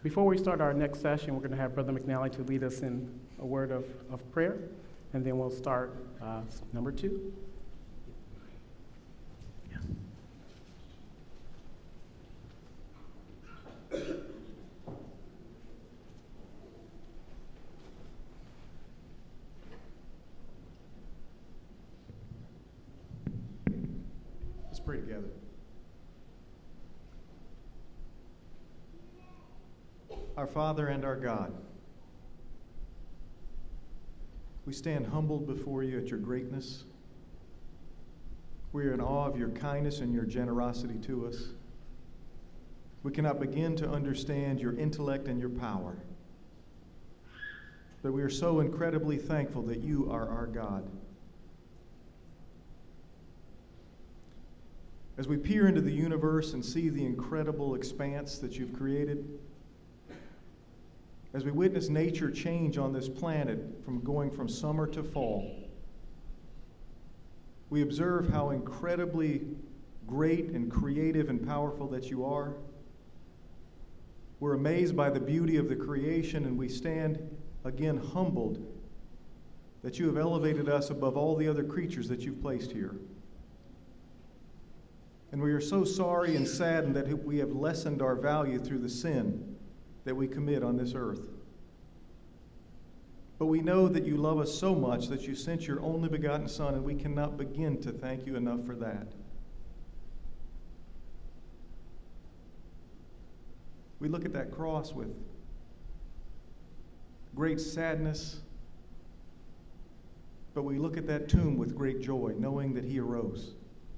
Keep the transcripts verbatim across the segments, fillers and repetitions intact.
Before we start our next session, we're going to have Brother McNally to lead us in a word of, of prayer, and then we'll start uh, number two. Let's pray together. Our Father and our God, we stand humbled before you at your greatness. We are in awe of your kindness and your generosity to us. We cannot begin to understand your intellect and your power, but we are so incredibly thankful that you are our God. As we peer into the universe and see the incredible expanse that you've created, as we witness nature change on this planet from going from summer to fall, we observe how incredibly great and creative and powerful that you are. We're amazed by the beauty of the creation, and we stand again humbled that you have elevated us above all the other creatures that you've placed here. And we are so sorry and saddened that we have lessened our value through the sin that we commit on this earth. But we know that you love us so much that you sent your only begotten Son, and we cannot begin to thank you enough for that. We look at that cross with great sadness, but we look at that tomb with great joy, knowing that he arose.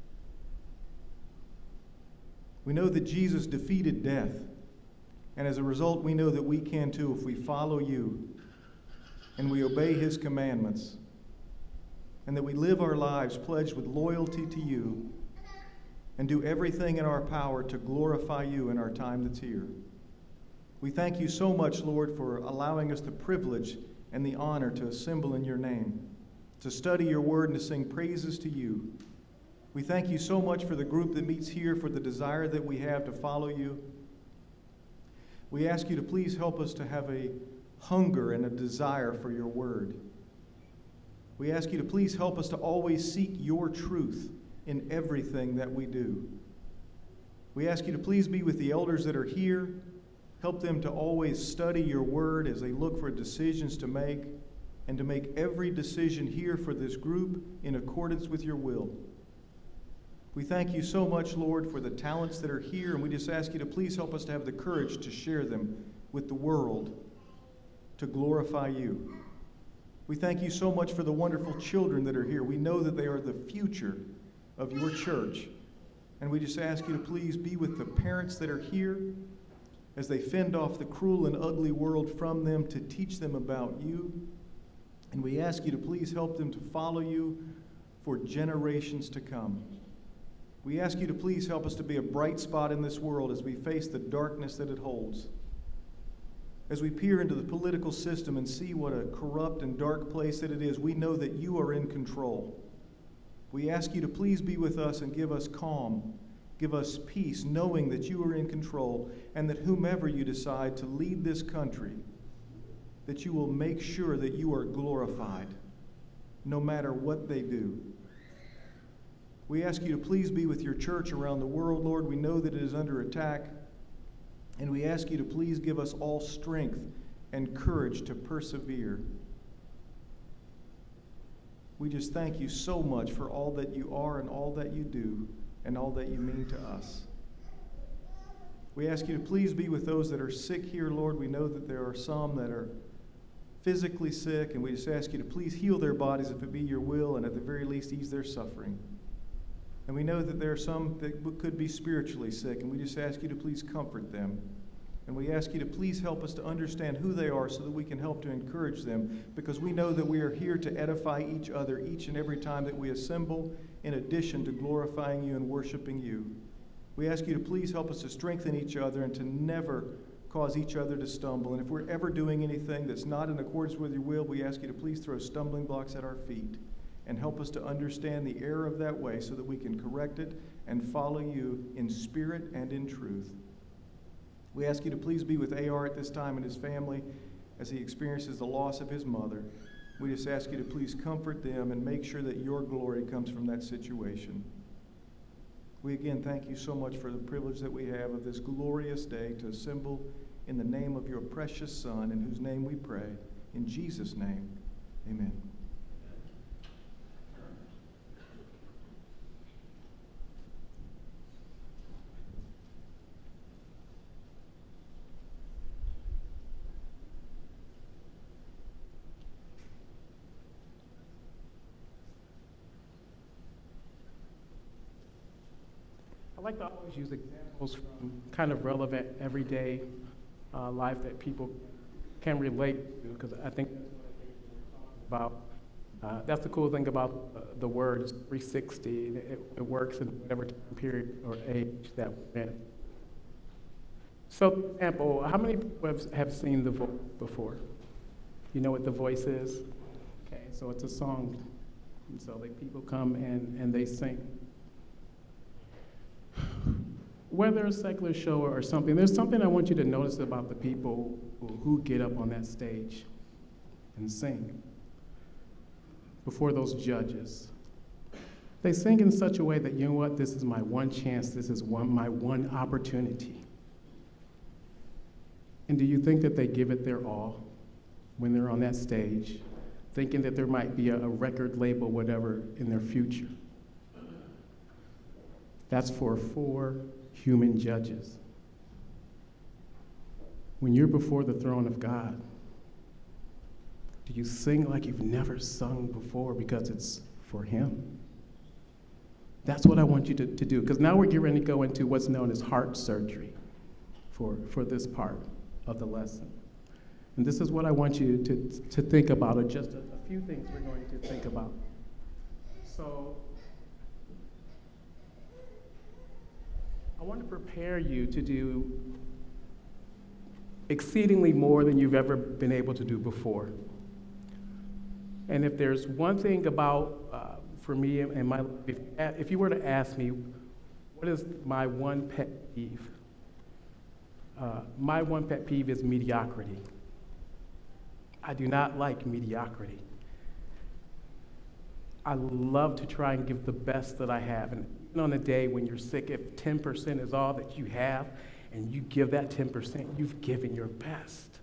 We know that Jesus defeated death, and as a result, we know that we can too if we follow you and we obey his commandments, and that we live our lives pledged with loyalty to you and do everything in our power to glorify you in our time that's here. We thank you so much, Lord, for allowing us the privilege and the honor to assemble in your name, to study your word and to sing praises to you. We thank you so much for the group that meets here, for the desire that we have to follow you. We ask you to please help us to have a hunger and a desire for your word. We ask you to please help us to always seek your truth in everything that we do. We ask you to please be with the elders that are here. Help them to always study your word as they look for decisions to make, and to make every decision here for this group in accordance with your will. We thank you so much, Lord, for the talents that are here, and we just ask you to please help us to have the courage to share them with the world to glorify you. We thank you so much for the wonderful children that are here. We know that they are the future of your church, and we just ask you to please be with the parents that are here as they fend off the cruel and ugly world from them to teach them about you. And we ask you to please help them to follow you for generations to come. We ask you to please help us to be a bright spot in this world as we face the darkness that it holds. As we peer into the political system and see what a corrupt and dark place that it is, we know that you are in control. We ask you to please be with us and give us calm, give us peace, knowing that you are in control, and that whomever you decide to lead this country, that you will make sure that you are glorified, no matter what they do. We ask you to please be with your church around the world, Lord. We know that it is under attack, and we ask you to please give us all strength and courage to persevere. We just thank you so much for all that you are and all that you do and all that you mean to us. We ask you to please be with those that are sick here, Lord. We know that there are some that are physically sick, and we just ask you to please heal their bodies if it be your will, and at the very least ease their suffering. And we know that there are some that could be spiritually sick, and we just ask you to please comfort them. And we ask you to please help us to understand who they are so that we can help to encourage them, because we know that we are here to edify each other each and every time that we assemble, in addition to glorifying you and worshiping you. We ask you to please help us to strengthen each other and to never cause each other to stumble. And if we're ever doing anything that's not in accordance with your will, we ask you to please throw stumbling blocks at our feet and help us to understand the error of that way so that we can correct it and follow you in spirit and in truth. We ask you to please be with A R at this time and his family as he experiences the loss of his mother. We just ask you to please comfort them and make sure that your glory comes from that situation. We again thank you so much for the privilege that we have of this glorious day to assemble in the name of your precious Son, in whose name we pray. In Jesus' name, amen. I like to always use examples from kind of relevant everyday uh, life that people can relate to, because I think about uh, that's the cool thing about uh, the word is three sixty. It, it works in whatever time period or age that we're in. So, for example, how many people have, have seen The Voice before? You know what The Voice is? Okay, so it's a song, and so like people come and, and they sing. Whether a secular show or something, there's something I want you to notice about the people who, who get up on that stage and sing before those judges. They sing in such a way that, you know what, this is my one chance, this is one, my one opportunity. And do you think that they give it their all when they're on that stage, thinking that there might be a, a record label, whatever, in their future? That's for four human judges. When you're before the throne of God, do you sing like you've never sung before because it's for him? That's what I want you to, to do, because now we're getting ready to go into what's known as heart surgery for, for this part of the lesson. And this is what I want you to, to think about, or just a, a few things we're going to think about. So, I want to prepare you to do exceedingly more than you've ever been able to do before. And if there's one thing about, uh, for me and my life, if, if you were to ask me, what is my one pet peeve? Uh, my one pet peeve is mediocrity. I do not like mediocrity. I love to try and give the best that I have. And even on a day when you're sick, if ten percent is all that you have, and you give that ten percent, you've given your best.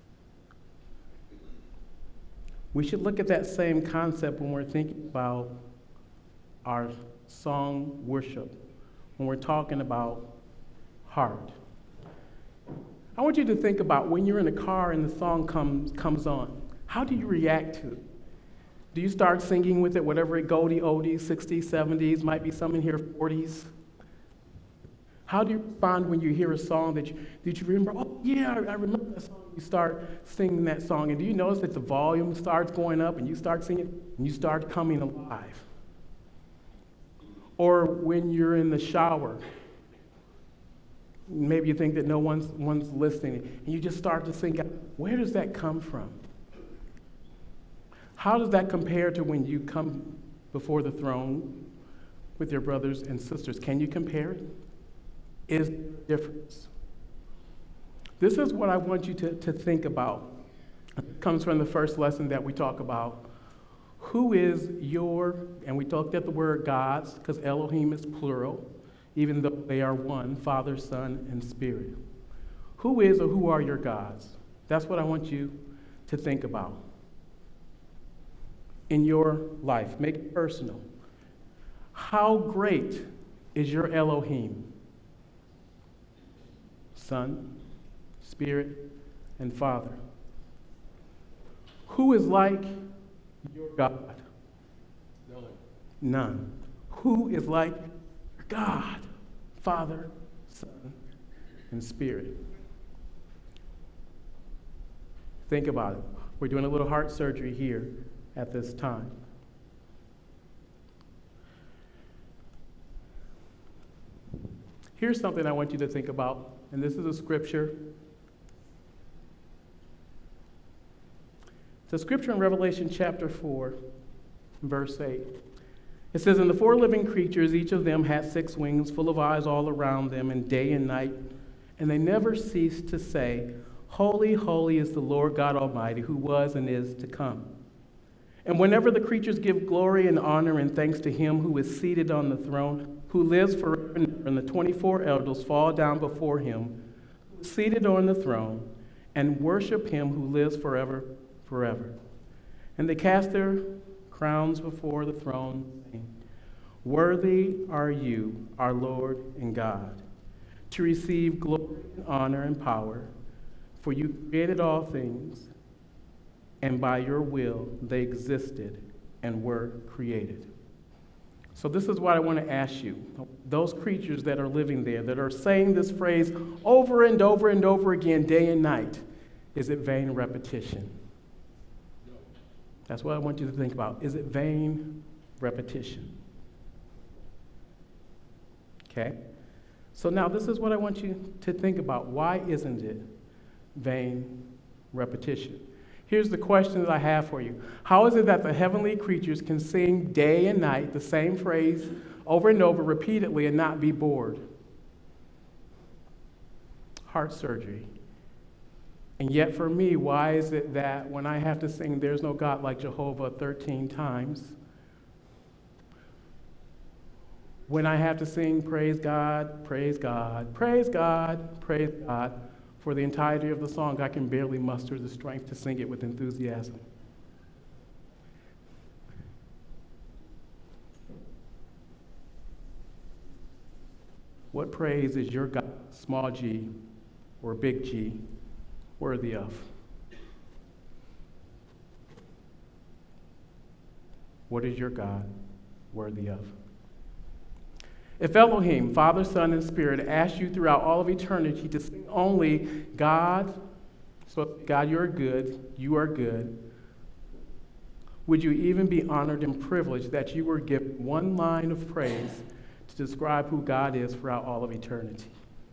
We should look at that same concept when we're thinking about our song worship, when we're talking about heart. I want you to think about when you're in a car and the song comes, comes on, how do you react to it? Do you start singing with it, whatever it goldie oldies, sixties, seventies, might be some in here forties? How do you respond when you hear a song that you, that you remember, oh yeah, I, I remember that song. You start singing that song, and do you notice that the volume starts going up and you start singing and you start coming alive? Or when you're in the shower, maybe you think that no one's, one's listening, and you just start to sing out, where does that come from? How does that compare to when you come before the throne with your brothers and sisters? Can you compare it? Is there a difference? This is what I want you to, to think about. It comes from the first lesson that we talk about. Who is your, and we talked at the word gods, because Elohim is plural, even though they are one, Father, Son, and Spirit. Who is or who are your gods? That's what I want you to think about in your life. Make it personal. How great is your Elohim? Son, Spirit, and Father. Who is like your God? None. None. Who is like God? Father, Son, and Spirit. Think about it. We're doing a little heart surgery here at this time. Here's something I want you to think about, and this is a scripture. It's a scripture in Revelation chapter four, verse eight. It says, "And the four living creatures, each of them had six wings, full of eyes all around them, and day and night, and they never cease to say, Holy, holy is the Lord God Almighty, who was and is to come. And whenever the creatures give glory and honor and thanks to him who is seated on the throne, who lives forever and ever, and the twenty-four elders fall down before him, who is seated on the throne, and worship him who lives forever, forever. And they cast their crowns before the throne, saying, Worthy are you, our Lord and God, to receive glory and honor and power, for you created all things, and by your will they existed and were created. So this is what I want to ask you. Those creatures that are living there, that are saying this phrase over and over and over again, day and night, is it vain repetition? That's what I want you to think about. Is it vain repetition? Okay? So now this is what I want you to think about. Why isn't it vain repetition? Here's the question that I have for you. How is it that the heavenly creatures can sing day and night the same phrase over and over repeatedly and not be bored? Heart surgery. And yet for me, why is it that when I have to sing There's No God Like Jehovah thirteen times, when I have to sing Praise God, Praise God, Praise God, Praise God, for the entirety of the song, I can barely muster the strength to sing it with enthusiasm? What praise is your God, small g or big G, worthy of? What is your God worthy of? If Elohim, Father, Son, and Spirit, asked you throughout all of eternity to sing only God, so God, you're good, you are good, would you even be honored and privileged that you were given one line of praise to describe who God is throughout all of eternity?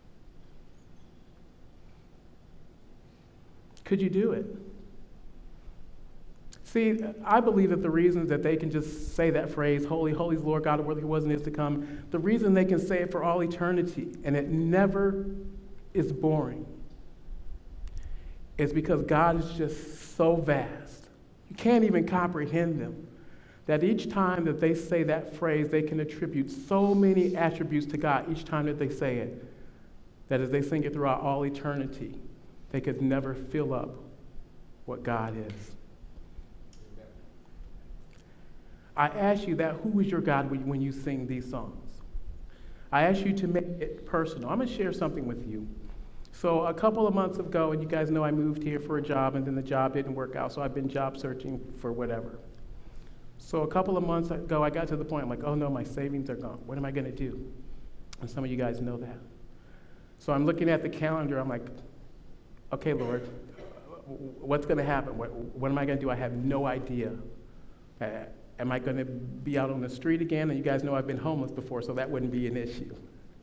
Could you do it? See, I believe that the reason that they can just say that phrase, Holy, holy is the Lord God, worthy who was and is to come, the reason they can say it for all eternity and it never is boring is because God is just so vast. You can't even comprehend them. That each time that they say that phrase, they can attribute so many attributes to God each time that they say it, that as they sing it throughout all eternity, they could never fill up what God is. I ask you that, who is your God when you sing these songs? I ask you to make it personal. I'm going to share something with you. So a couple of months ago, and you guys know I moved here for a job, and then the job didn't work out, so I've been job searching for whatever. So a couple of months ago, I got to the point, I'm like, oh no, my savings are gone. What am I going to do? And some of you guys know that. So I'm looking at the calendar, I'm like, okay, Lord, what's going to happen? What, what am I going to do? I have no idea. Uh, Am I going to be out on the street again? And you guys know I've been homeless before, so that wouldn't be an issue.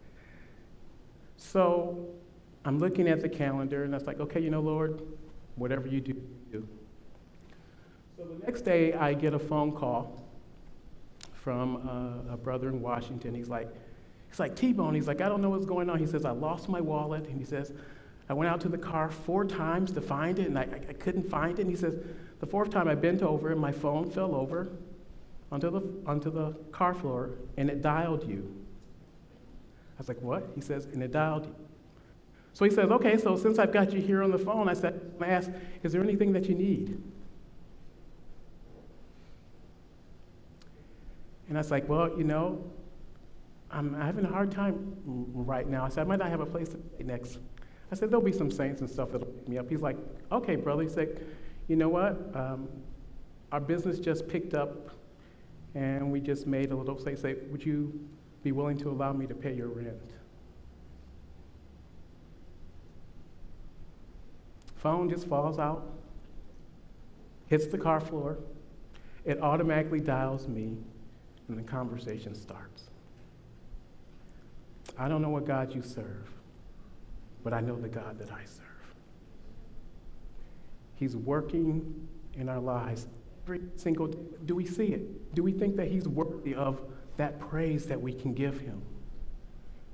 So I'm looking at the calendar, and I was like, okay, you know, Lord, whatever you do, you do. So the next day, I get a phone call from uh, a brother in Washington. He's like, he's like, T-Bone, he's like, I don't know what's going on. He says, I lost my wallet. And he says, I went out to the car four times to find it, and I, I couldn't find it. And he says, the fourth time I bent over, and my phone fell over onto the, onto the car floor, and it dialed you. I was like, what? He says, and it dialed you. So he says, okay, so since I've got you here on the phone, I said, I asked, is there anything that you need? And I was like, well, you know, I'm having a hard time right now. I said, I might not have a place to stay next. I said, there'll be some saints and stuff that'll pick me up. He's like, okay, brother. He said, you know what? Um, our business just picked up, and we just made a little, say, say, would you be willing to allow me to pay your rent? Phone just falls out, hits the car floor. It automatically dials me, and the conversation starts. I don't know what God you serve, but I know the God that I serve. He's working in our lives every single day. Do we see it? Do we think that he's worthy of that praise that we can give him?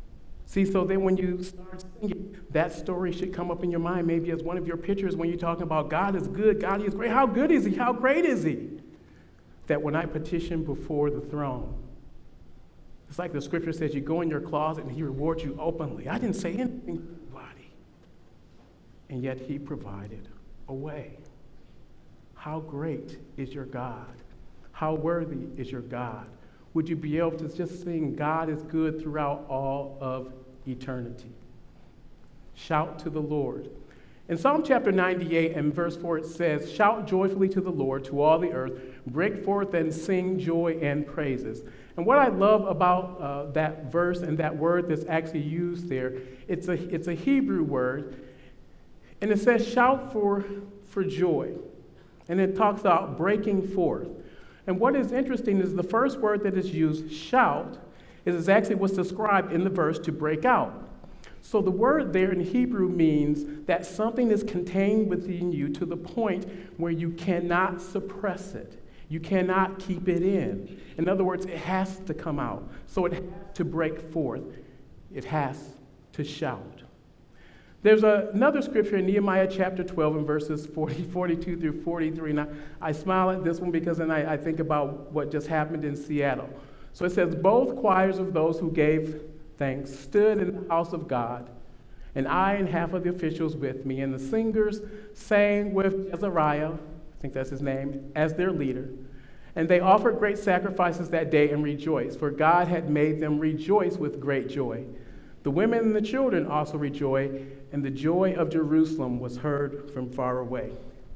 See, so then when you start singing, that story should come up in your mind, maybe as one of your pictures when you're talking about God is good, God is great. How good is he? How great is he? That when I petition before the throne, it's like the scripture says, you go in your closet and he rewards you openly. I didn't say anything to anybody. And yet he provided a way. How great is your God? How worthy is your God? Would you be able to just sing, God is good throughout all of eternity? Shout to the Lord. In Psalm chapter ninety-eight and verse four, it says, shout joyfully to the Lord, to all the earth, break forth and sing joy and praises. And what I love about uh, that verse and that word that's actually used there, it's a, it's a Hebrew word, and it says shout for, for joy. And it talks about breaking forth. And what is interesting is the first word that is used, shout, is exactly what's described in the verse to break out. So the word there in Hebrew means that something is contained within you to the point where you cannot suppress it. You cannot keep it in. In other words, it has to come out. So it has to break forth. It has to shout. There's a, another scripture in Nehemiah chapter twelve and verses forty, forty-two through forty-three. And I, I smile at this one because then I, I think about what just happened in Seattle. So it says, both choirs of those who gave thanks stood in the house of God, and I and half of the officials with me, and the singers sang with Azariah, I think that's his name, as their leader. And they offered great sacrifices that day and rejoiced, for God had made them rejoice with great joy. The women and the children also rejoiced, and the joy of Jerusalem was heard from far away.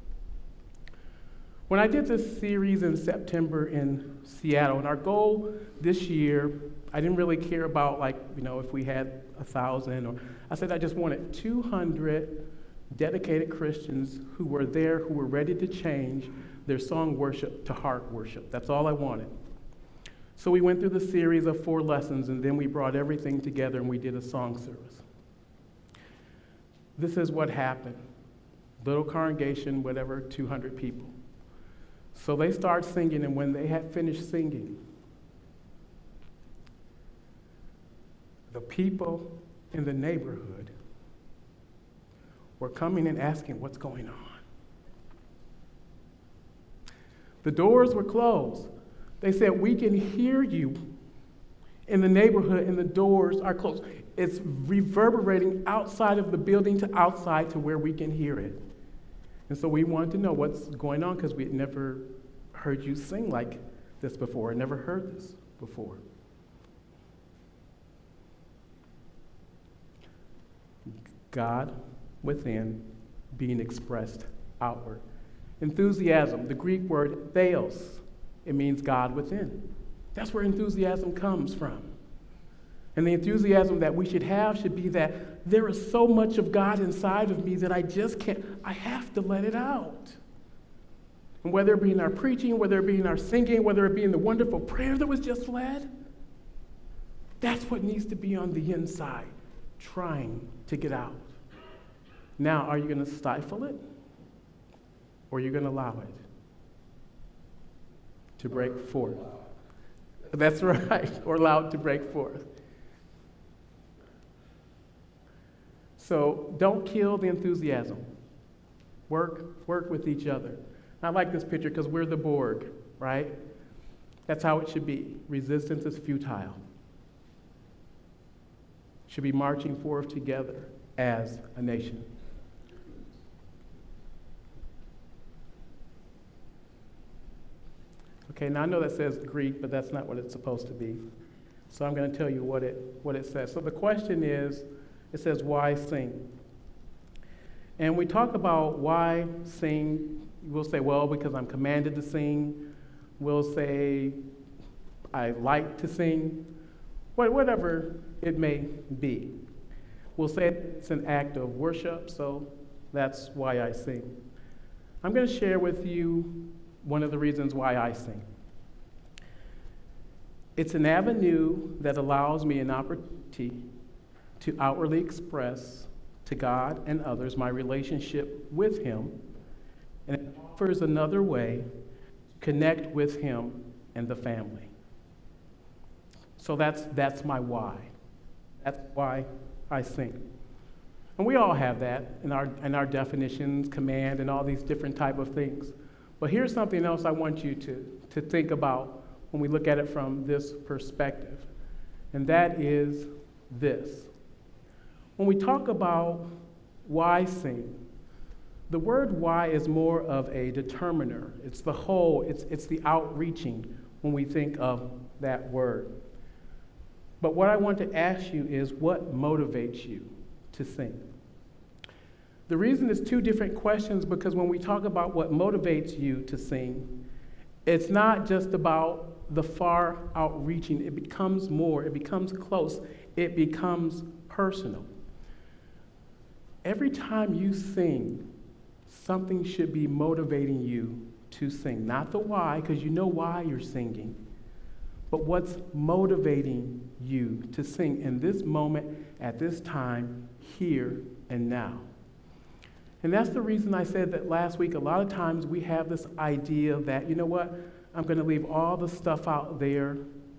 When I did this series in September in Seattle, and our goal this year, I didn't really care about, like, you know, if we had a thousand, or I said I just wanted two hundred dedicated Christians who were there, who were ready to change their song worship to heart worship. That's all I wanted. So we went through the series of four lessons, and then we brought everything together and we did a song service. This is what happened. Little congregation, whatever, two hundred people. So they start singing, and when they had finished singing, the people in the neighborhood were coming and asking what's going on. The doors were closed. They said, we can hear you in the neighborhood, and the doors are closed. It's reverberating outside of the building to outside to where we can hear it. And so we wanted to know what's going on, because we had never heard you sing like this before, never heard this before. God within being expressed outward. Enthusiasm, the Greek word theos, it means God within. That's where enthusiasm comes from. And the enthusiasm that we should have should be that there is so much of God inside of me that I just can't, I have to let it out. And whether it be in our preaching, whether it be in our singing, whether it be in the wonderful prayer that was just led, that's what needs to be on the inside, trying to get out. Now, are you going to stifle it? Or are you going to allow it to break forth? That's right, or allow it to break forth. So don't kill the enthusiasm. Work, work with each other. I like this picture because we're the Borg, right? That's how it should be. Resistance is futile. Should be marching forth together as a nation. Okay, now I know that says Greek, but that's not what it's supposed to be. So I'm going to tell you what it, what it says. So the question is, it says, why sing? And we talk about why sing. We'll say, well, because I'm commanded to sing. We'll say, I like to sing. Whatever it may be. We'll say it's an act of worship, so that's why I sing. I'm going to share with you one of the reasons why I sing. It's an avenue that allows me an opportunity to outwardly express to God and others my relationship with Him, and it offers another way to connect with Him and the family. So that's, that's my why. That's why I sing. And we all have that in our, in our definitions, command, and all these different type of things. But here's something else I want you to, to think about when we look at it from this perspective, and that is this. When we talk about why sing, the word why is more of a determiner. It's the whole, it's, it's the outreaching when we think of that word. But what I want to ask you is, what motivates you to sing? The reason it's two different questions because when we talk about what motivates you to sing, it's not just about the far outreaching. It becomes more, it becomes close, it becomes personal. Every time you sing, something should be motivating you to sing. Not the why, because you know why you're singing, but what's motivating you to sing in this moment, at this time, here and now. And that's the reason I said that last week. A lot of times we have this idea that, you know what, I'm going to leave all the stuff out there.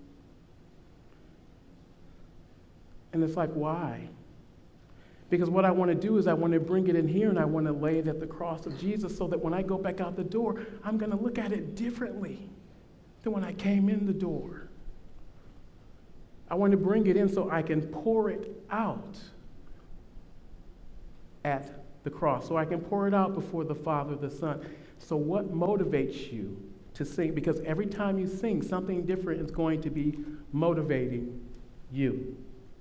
And it's like, why? Because what I want to do is I want to bring it in here and I want to lay it at the cross of Jesus so that when I go back out the door, I'm going to look at it differently than when I came in the door. I want to bring it in so I can pour it out at the cross, so I can pour it out before the Father, the Son. So what motivates you to sing? Because every time you sing, something different is going to be motivating you.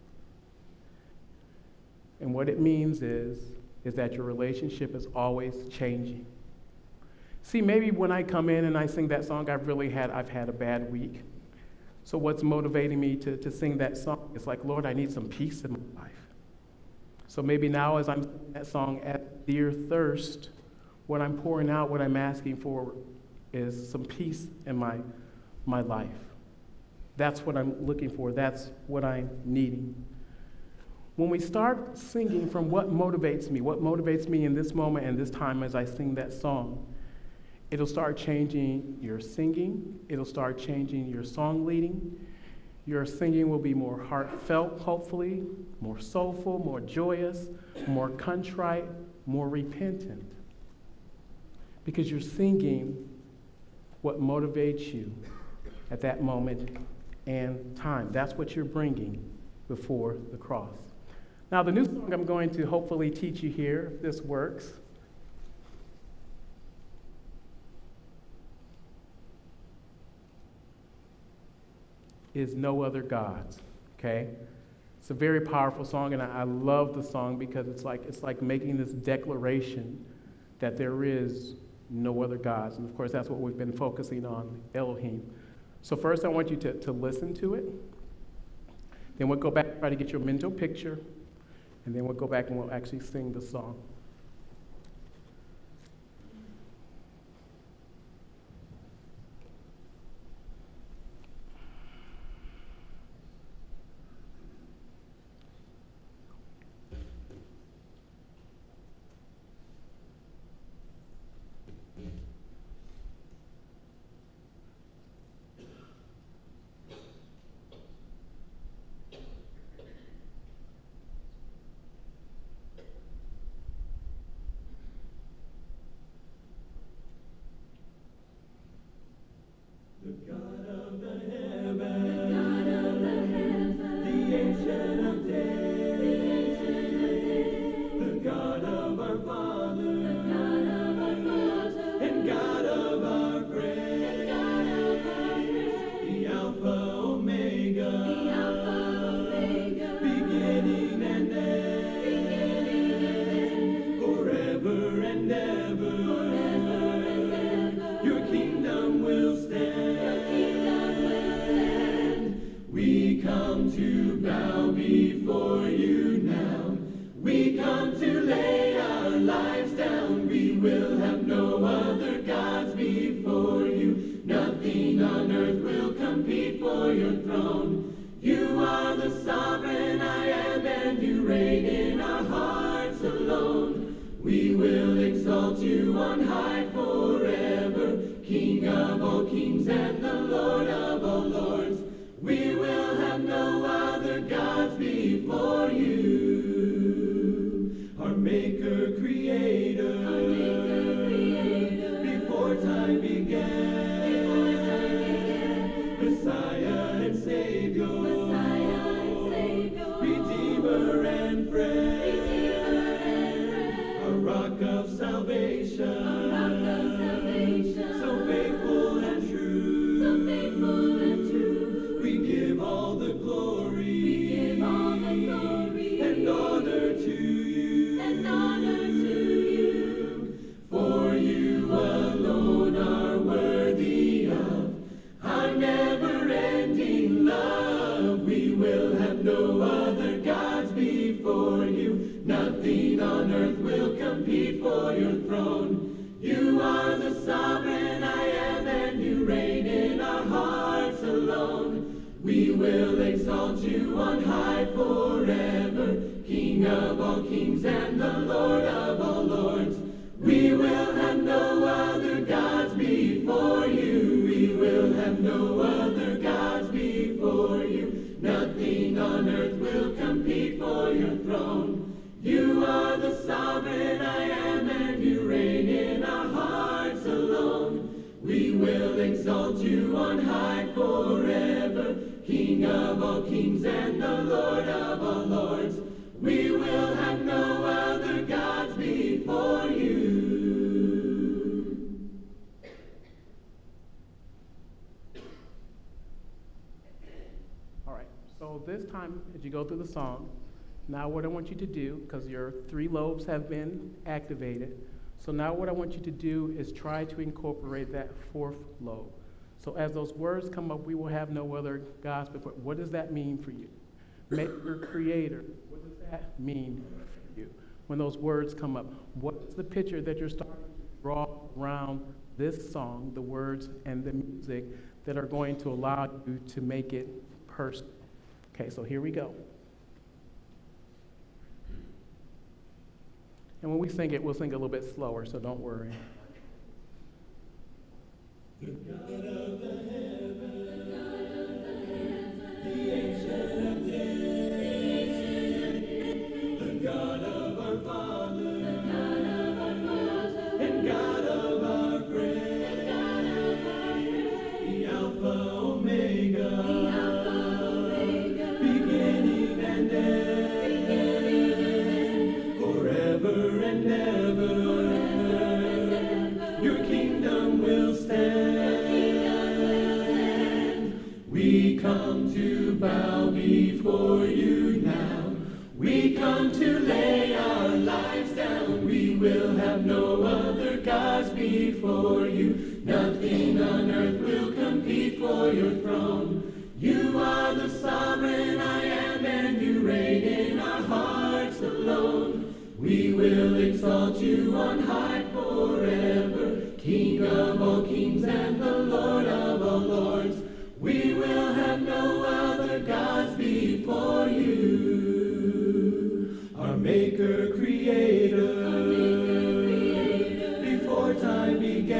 And what it means is, is that your relationship is always changing. See, maybe when I come in and I sing that song, I've really had, I've had a bad week. So what's motivating me to, to sing that song? It's like, Lord, I need some peace in my life. So maybe now as I'm singing that song, at Dear Thirst, what I'm pouring out, what I'm asking for is some peace in my, my life. That's what I'm looking for. That's what I'm needing. When we start singing from what motivates me, what motivates me in this moment and this time as I sing that song, it'll start changing your singing. It'll start changing your song leading. Your singing will be more heartfelt, hopefully, more soulful, more joyous, more contrite, more repentant. Because you're singing what motivates you at that moment and time. That's what you're bringing before the cross. Now, the new song I'm going to hopefully teach you here, if this works, is No Other Gods, okay? It's a very powerful song, and I, I love the song because it's like, it's like making this declaration that there is no other gods. And of course, that's what we've been focusing on, Elohim. So first, I want you to, to listen to it. Then we'll go back and try to get your mental picture, and then we'll go back and we'll actually sing the song. We will have no other gods before rock of salvation, a rock of salvation, so faithful and true, so faithful and true. We give all the glory, We give all the glory and honor to you, and honor to you. for you alone are worthy of our never-ending love. We will have no other gods before you. Nothing on earth will compete for your throne. You are the sovereign I am, and you reign in our hearts alone. We will exalt you on high forever, King of all kings and the Lord of all lords. We will have no other gods before you. We will have no other gods before you. Nothing on earth will compete for your throne. You are the sovereign I am, and you reign in our hearts alone. We will exalt you on high forever, King of all kings and the Lord of all lords. We will have no other gods before you. All right, so this time, as you go through the song, now what I want you to do, because your three lobes have been activated, so now what I want you to do is try to incorporate that fourth lobe. So as those words come up, we will have no other gods before. What does that mean for you? Maker, creator, what does that mean for you? When those words come up, what's the picture that you're starting to draw around this song, the words and the music that are going to allow you to make it personal? Okay, so here we go. And when we sing it, we'll sing a little bit slower, so don't worry. The God of the heavens, the God of the heavens, the ancient of days, the God of our Father, The God of our Father, and God of our praise, and God of our praise, the Alpha Omega, the Alpha Omega, beginning and end, forever and ever, your kingdom will stand. We come to bow before you now. We come to lay our lives down. We will have no other gods before you. Nothing on earth will compete for your throne. You are the sovereign I am, and you reign in our hearts alone. We will exalt you on high forever, King of all kings and the Lord of all lords. We will have no other gods before you. Our Maker, Creator, our Maker, Creator, before time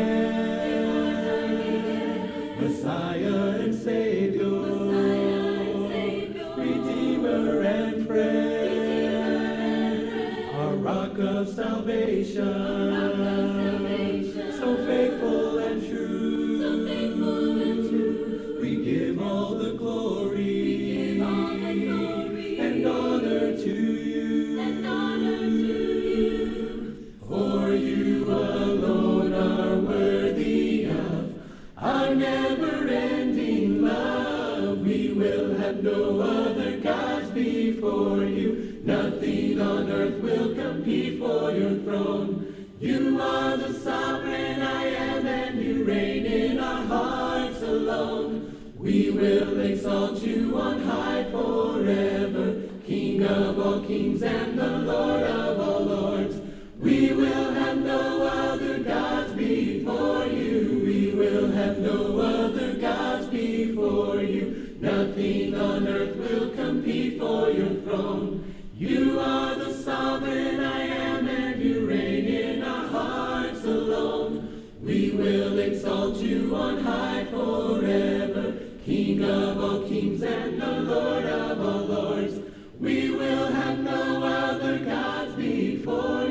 began, Messiah and Savior, Messiah and Savior, Redeemer and friend, Redeemer and friend, our rock of salvation, rock of salvation, so faithful and true. so faithful and true. We give all the glory, We give all the glory and honor to you, and honor to you. for you alone are worthy of our never-ending love. We will have no other gods before you. Nothing on earth will compete for your throne. You are the sovereign I am, and you reign in our hearts alone. We will exalt you on high forever, King of all kings and the Lord of all lords. We will have no other gods before you. We will have no other gods before you. Nothing on earth will compete for your throne. You are the sovereign I am, and you reign in our hearts alone. We will exalt you on high forever, King of all kings and the Lord of all lords. We will have no other gods before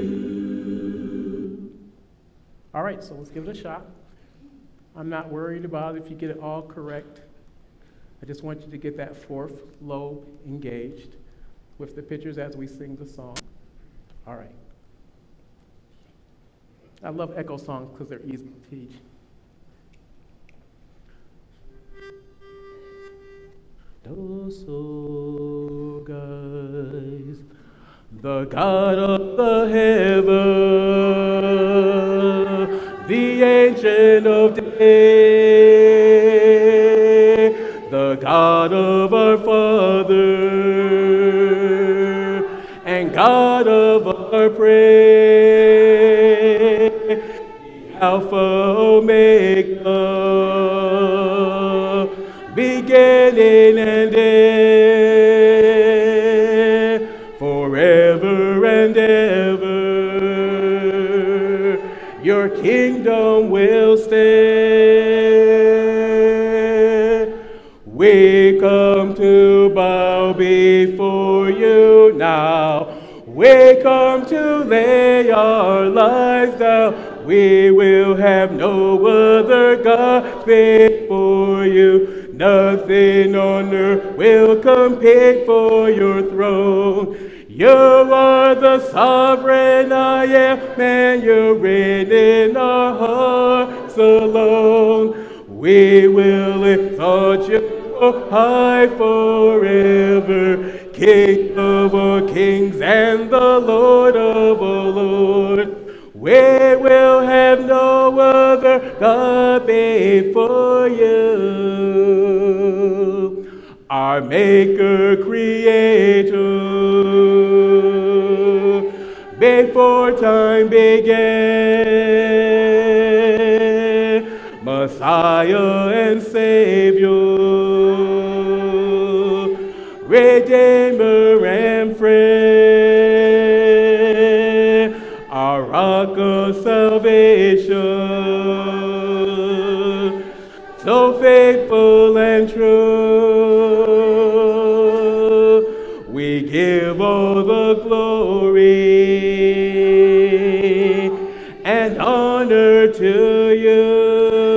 you. All right, so let's give it a shot. I'm not worried about if you get it all correct. I just want you to get that fourth lobe engaged with the pictures as we sing the song. All right. I love echo songs because they're easy to teach. Those oh guys, the God of the heaven, the ancient of days, the God of our Father, and God of our praise, Alpha Omega, beginning and end, forever and ever, your kingdom will stand. We come to bow before you now. We come to lay our lives down. We will have no other God before you. Nothing on earth will compete for your throne. You are the sovereign I am, and you reign in our hearts alone. We will exalt you high forever, King of all kings and the Lord of all lords. We will have no other God before you. Our Maker, Creator, before time began, Messiah and Savior, Redeemer and friend, our rock of salvation, so faithful and true. We give all the glory and honor to you.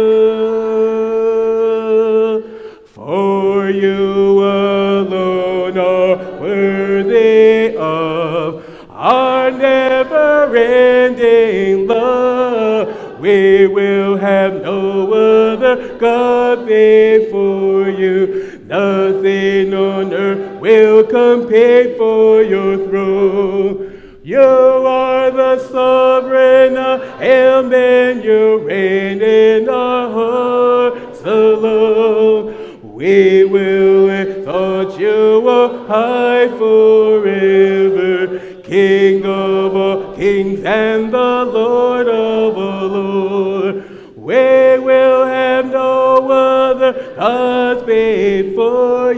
For you alone are worthy of our never-ending love. We will have no other God before you. Nothing on earth will compete for your throne. You are the sovereign I am, and you reign in our hearts alone. We will exalt you high forever, King of all kings and the Lord of all lords. We will have no other gods before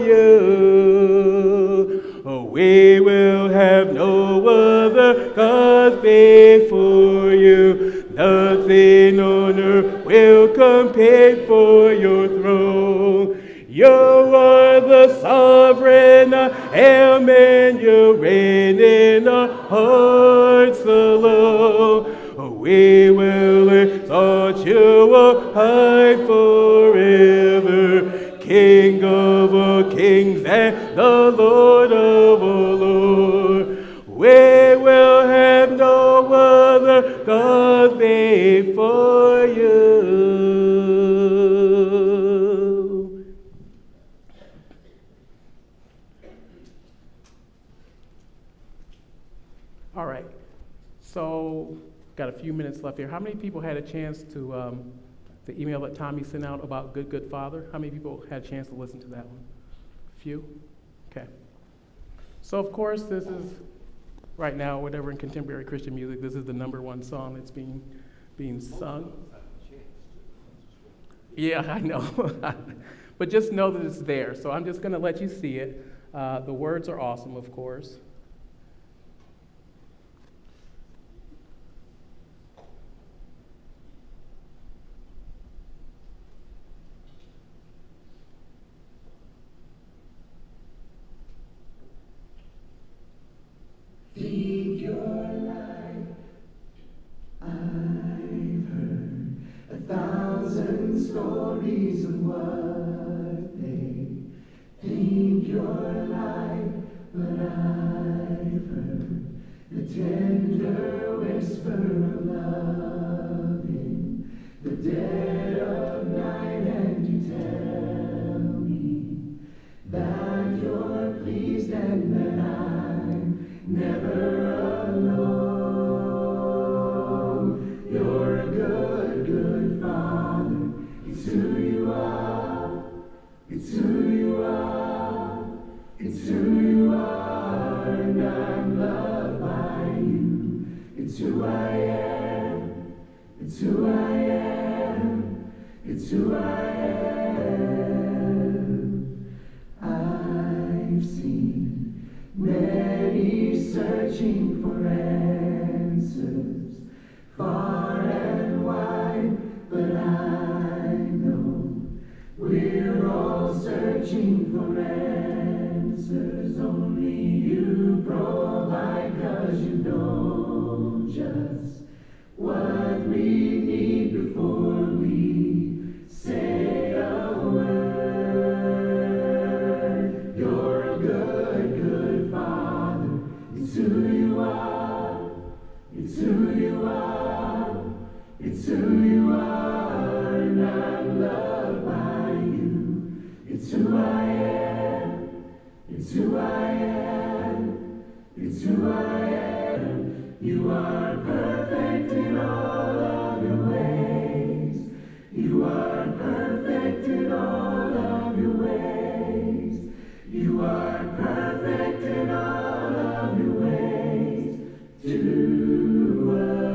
you. Oh, we will have no other gods before you. Nothing on earth will compete for your throne. You are the sovereign I am, and you reign in our hearts alone. We will exalt you high forever, King of all kings and the Lord of all lords. We will have no other gods before you. All right, so got a few minutes left here. How many people had a chance to, um, the email that Tommy sent out about Good, Good Father? How many people had a chance to listen to that one? A few? Okay. So of course, this is, right now, whatever in contemporary Christian music, this is the number one song that's being, being sung. Yeah, I know. But just know that it's there. So I'm just gonna let you see it. Uh, the words are awesome, of course. Think you're alive. I've heard a thousand stories of what they think you're alive, but I've heard the tender whisper of love. It's who you are. It's who you are, and I'm loved by you. It's who I am. It's who I am. It's who I am. I've seen many searching for answers, far and wide, but I know we're all searching for answers. Only you provide, 'cause you know just what we need before we say a word. You're a good, good Father. It's who you are. It's who you are. It's who you are, and I'm loved by you. It's who I am. It's who I am. It's who I am. You are perfect in all of your ways. You are perfect in all of your ways. You are perfect in all of your ways to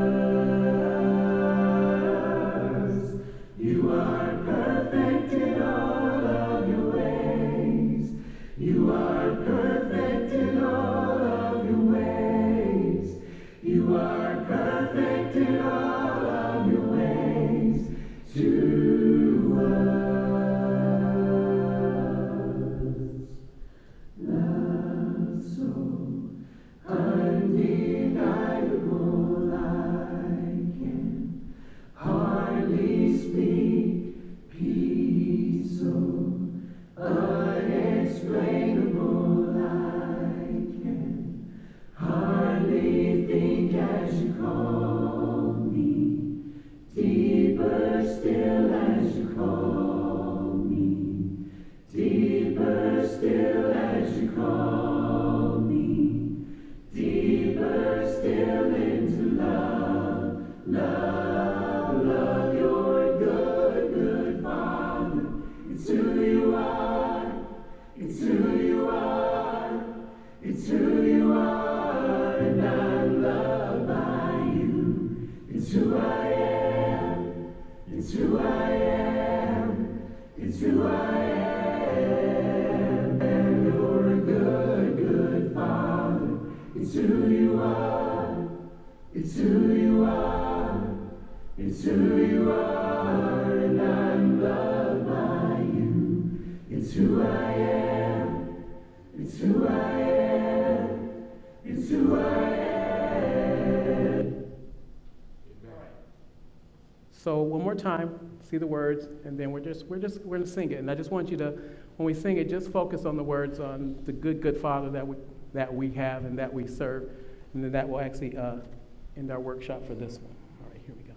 us. You are perfect in all of your ways. You are perfect in all of your ways. You are perfect in all of your ways to us. Love so undeniable, I can hardly speak. Peace so unexplainable, I can hardly think as you call me. Deeper still as you call me. Deeper still as you call me. Deeper still into love, love, love. You're a good, good Father. It's who you are. It's who you are. It's who you are, and I'm loved by you. It's who I am. It's who I am. It's who I am. And you're a good, good Father. It's who you are. It's who you are. It's who you are, and I'm loved by you. It's who I am. It's who I am. It's who I am. So one more time, see the words, and then we're just we're just we're gonna sing it. And I just want you to, when we sing it, just focus on the words, on the good, good Father that we that we have and that we serve, and then that will actually uh, end our workshop for this one. All right, here we go.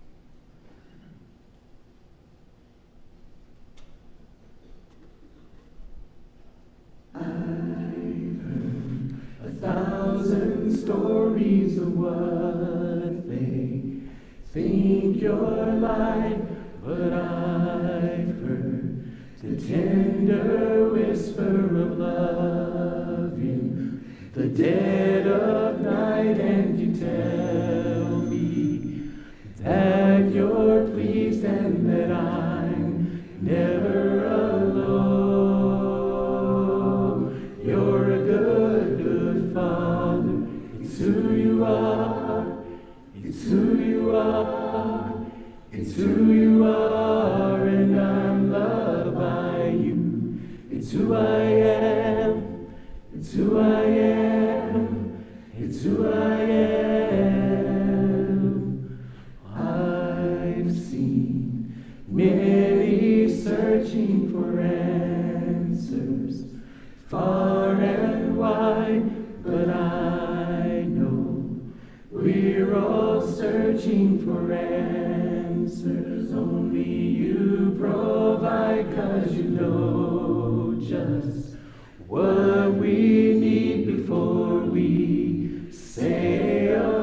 A thousand stories of what they think you're like, but I've heard the tender whisper of love in the dead of night, and you tell me that you're pleased and that I'm never alone. You're a good, good Father. It's who you are. It's who you are. It's who you are, and I'm loved by you. It's who I am. It's who I am. It's who I am. I've seen many searching for answers, far and wide, but I know we're all searching for answers. Only you provide, 'cause you know just what we need before we say a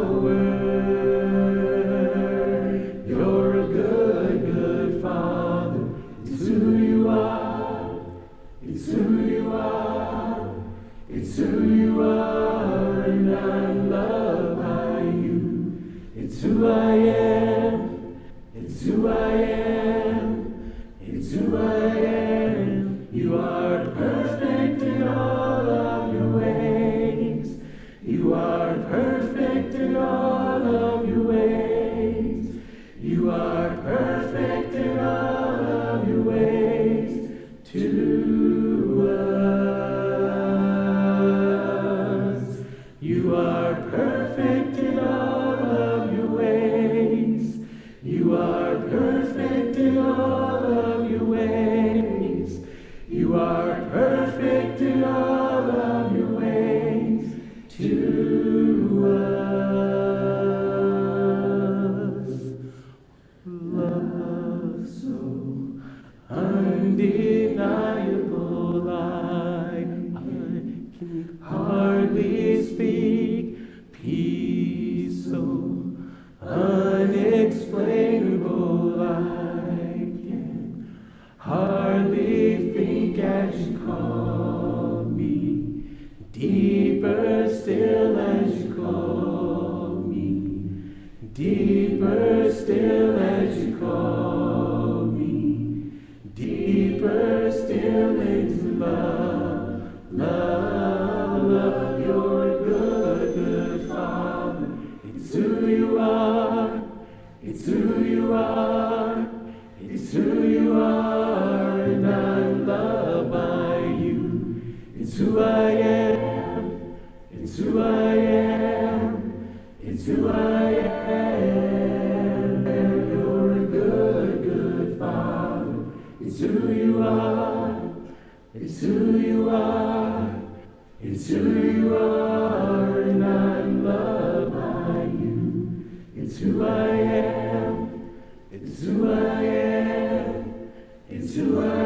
word. You're a good, good Father. It's who you are. It's who I am. It's who I am. You are perfect in all of your ways. You are perfect in all of your ways. You are perfect in all of your ways to us. You are perfect in all of your ways. You are perfect in all of your ways. You are perfect in all of your ways to us. Love so undeniable, I, I can hardly speak. Peace so unexplainable, I can hardly think as you call me. Deeper still as you call me. Deeper still as you call me. Deeper still into love, love, love. You're a good, good Father. It's who you are. It's who you are. It's who you are, and I'm loved by you. It's who I am. It's who I am. It's who I am. You're a good, good Father. It's who you are. It's who you are. It's who you are, and I'm loved by you. It's who I am. It's who I am. It's who I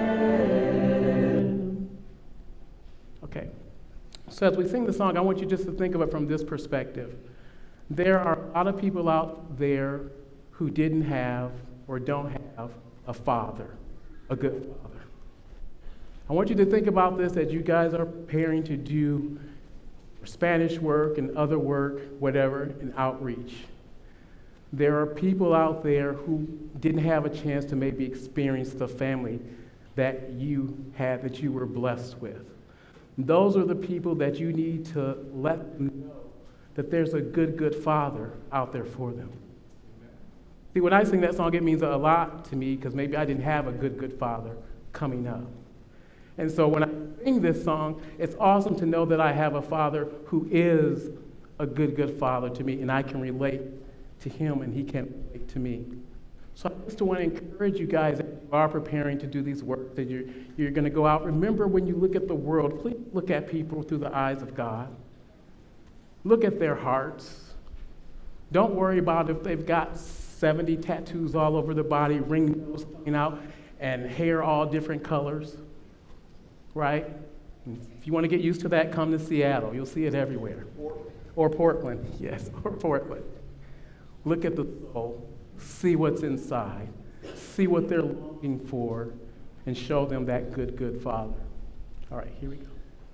am. Okay. So as we sing the song, I want you just to think of it from this perspective. There are a lot of people out there who didn't have or don't have a father, a good father. I want you to think about this as you guys are preparing to do Spanish work and other work, whatever, in outreach. There are people out there who didn't have a chance to maybe experience the family that you had, that you were blessed with. Those are the people that you need to let them know that there's a good, good father out there for them. See, when I sing that song, it means a lot to me because maybe I didn't have a good, good father coming up. And so when I sing this song, it's awesome to know that I have a father who is a good, good father to me, and I can relate to him and he can relate to me. So I just want to encourage you guys, as you are preparing to do these works, that you're, you're going to go out. Remember, when you look at the world, please look at people through the eyes of God. Look at their hearts. Don't worry about if they've got seventy tattoos all over their body, ring sticking out, and hair all different colors, right? If you want to get used to that, come to Seattle. You'll see it everywhere. Portland. Or Portland, yes, or Portland. Look at the soul. See what's inside. See what they're looking for, and show them that good, good Father. All right, here we go.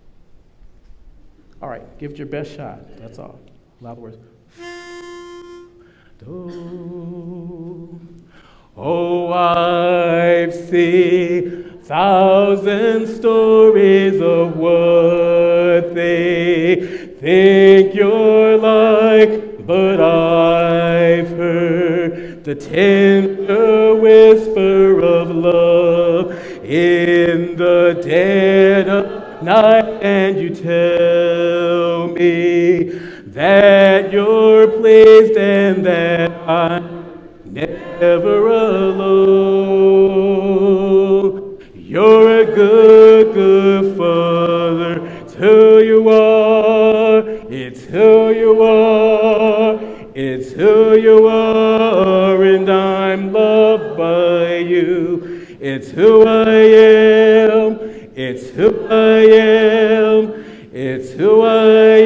All right, give it your best shot. That's all. Loud words. Do. Oh, I've seen thousand stories of what they think you're like, but I've heard the tender whisper of love in the dead of night, and you tell me that you're pleased and that I'm never alone. You're a good, good Father. It's who you are. It's who you are. It's who you are, and I'm loved by you. It's who I am. It's who I am. It's who I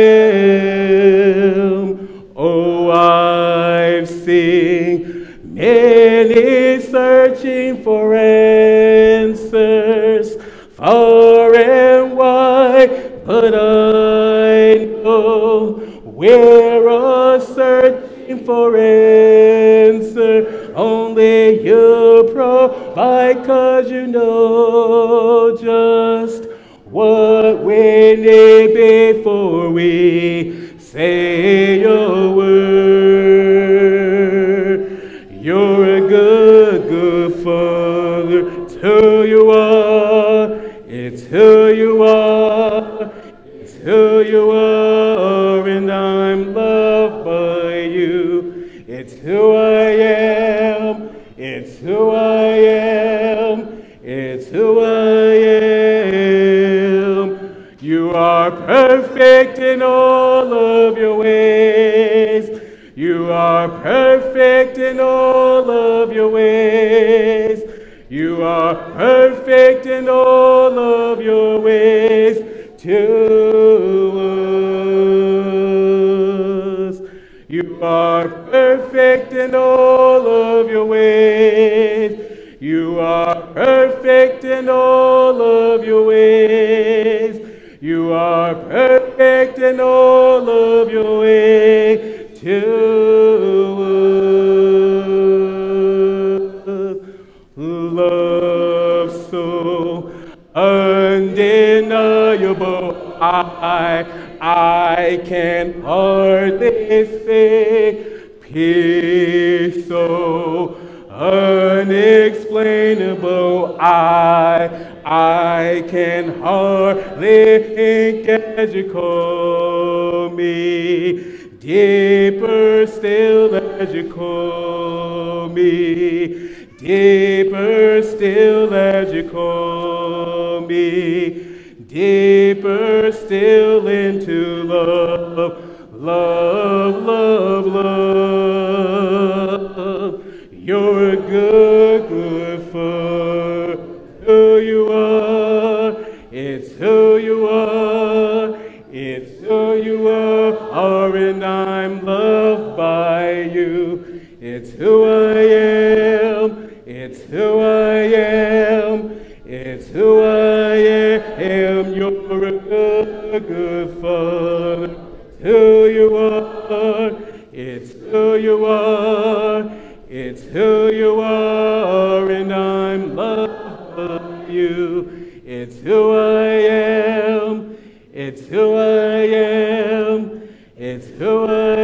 am. Oh, I've seen many searching for answers far and wide, but I know we're all searching for answers minute before we say your word. You're a good, good Father. It's who you are. It's who you are. It's who you are, and I'm loved by you. It's who I am. It's who I am. It's who I am. You are perfect in all of your ways. You are perfect in all of your ways. You are perfect in all of your ways to us. You are perfect in all of your ways. You are perfect in all of your ways. You are perfect in all of your ways to us. Love so undeniable, I, I can hardly speak. Peace so unexplainable, I, I can hardly think as you call me. Deeper still as you call me. Deeper still as you call me. Deeper still into love, love, love, love. You're a good, good Father. Who you are, it's who you are, it's who you are, and I'm loved by you. It's who I am, it's who I am, it's who I am. You're a good, good Father. Who you are, it's who you are, it's who you are, and I'm loved by you. It's who I am, it's who I am, it's who I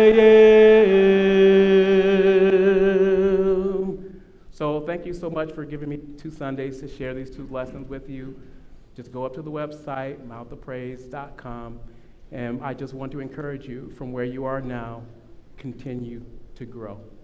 am. So thank you so much for giving me two Sundays to share these two lessons with you. Just go up to the website, mouth of praise dot com, and I just want to encourage you from where you are now, continue to grow.